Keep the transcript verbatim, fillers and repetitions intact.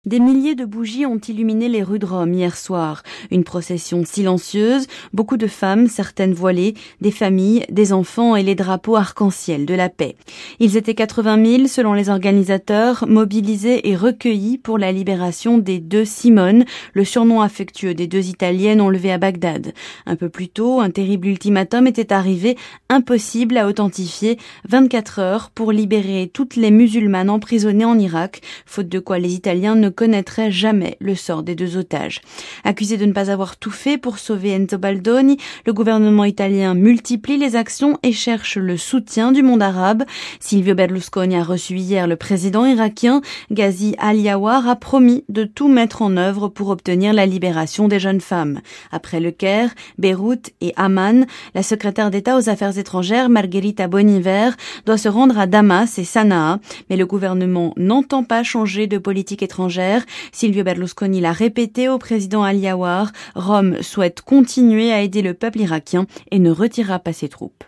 Des milliers de bougies ont illuminé les rues de Rome hier soir. Une procession silencieuse, beaucoup de femmes, certaines voilées, des familles, des enfants et les drapeaux arc-en-ciel de la paix. Ils étaient quatre-vingt mille selon les organisateurs, mobilisés et recueillis pour la libération des deux Simone, le surnom affectueux des deux Italiennes enlevées à Bagdad. Un peu plus tôt, un terrible ultimatum était arrivé, impossible à authentifier, vingt-quatre heures pour libérer toutes les musulmanes emprisonnées en Irak, faute de quoi les Italiens ne connaîtrait jamais le sort des deux otages. Accusé de ne pas avoir tout fait pour sauver Enzo Baldoni, le gouvernement italien multiplie les actions et cherche le soutien du monde arabe. Silvio Berlusconi a reçu hier le président irakien. Ghazi Aliawar a promis de tout mettre en œuvre pour obtenir la libération des jeunes femmes. Après le Caire, Beyrouth et Amman, la secrétaire d'État aux Affaires étrangères, Margherita Boniver, doit se rendre à Damas et Sanaa, mais le gouvernement n'entend pas changer de politique étrangère. Silvio Berlusconi l'a répété au président Aliawar, Rome souhaite continuer à aider le peuple irakien et ne retirera pas ses troupes.